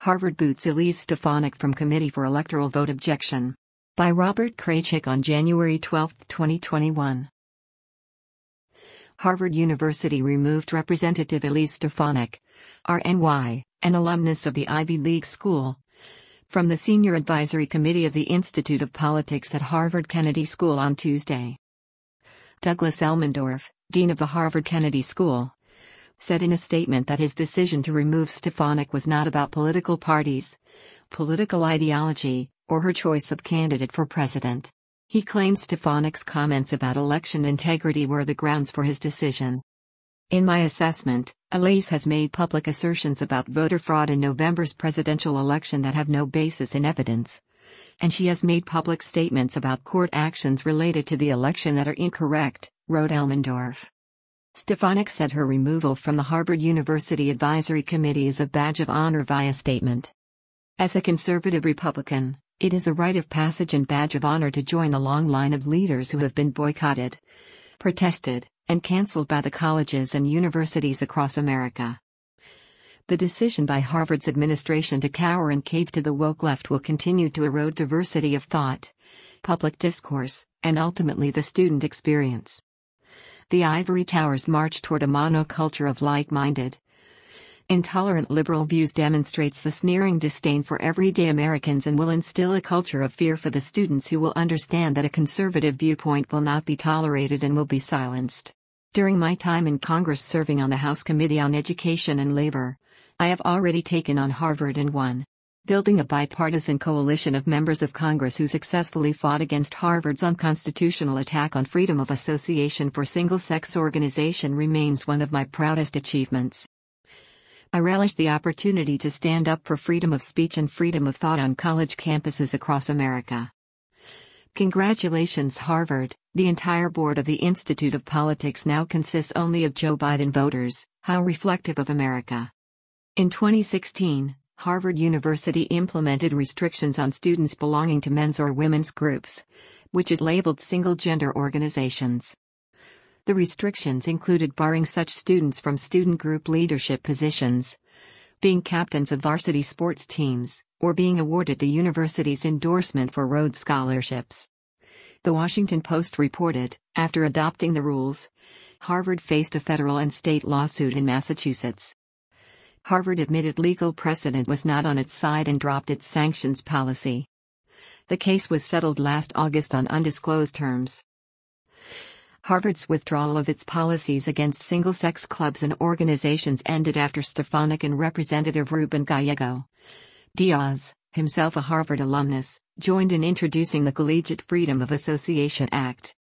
Harvard boots Elise Stefanik from Committee for Electoral Vote Objection. By Robert Kraychik on January 12, 2021. Harvard University removed Representative Elise Stefanik, RNY, an alumnus of the Ivy League school, from the Senior Advisory Committee of the Institute of Politics at Harvard Kennedy School on Tuesday. Douglas Elmendorf, dean of the Harvard Kennedy School, said in a statement that his decision to remove Stefanik was not about political parties, political ideology, or her choice of candidate for president. He claimed Stefanik's comments about election integrity were the grounds for his decision. In my assessment, Elise has made public assertions about voter fraud in November's presidential election that have no basis in evidence. And she has made public statements about court actions related to the election that are incorrect, wrote Elmendorf. Stefanik said her removal from the Harvard University Advisory Committee is a badge of honor via statement. As a conservative Republican, it is a rite of passage and badge of honor to join the long line of leaders who have been boycotted, protested, and canceled by the colleges and universities across America. The decision by Harvard's administration to cower and cave to the woke left will continue to erode diversity of thought, public discourse, and ultimately the student experience. The ivory towers march toward a monoculture of like-minded, intolerant liberal views demonstrates the sneering disdain for everyday Americans and will instill a culture of fear for the students who will understand that a conservative viewpoint will not be tolerated and will be silenced. During my time in Congress serving on the House Committee on Education and Labor, I have already taken on Harvard and won. Building a bipartisan coalition of members of Congress who successfully fought against Harvard's unconstitutional attack on freedom of association for single-sex organization remains one of my proudest achievements. I relish the opportunity to stand up for freedom of speech and freedom of thought on college campuses across America. Congratulations, Harvard. The entire board of the Institute of Politics now consists only of Joe Biden voters. How reflective of America. In 2016, Harvard University implemented restrictions on students belonging to men's or women's groups, which is labeled single-gender organizations. The restrictions included barring such students from student group leadership positions, being captains of varsity sports teams, or being awarded the university's endorsement for Rhodes scholarships. The Washington Post reported, after adopting the rules, Harvard faced a federal and state lawsuit in Massachusetts. Harvard admitted legal precedent was not on its side and dropped its sanctions policy. The case was settled last August on undisclosed terms. Harvard's withdrawal of its policies against single-sex clubs and organizations ended after Stefanik and Representative Ruben Gallego Diaz, himself a Harvard alumnus, joined in introducing the Collegiate Freedom of Association Act.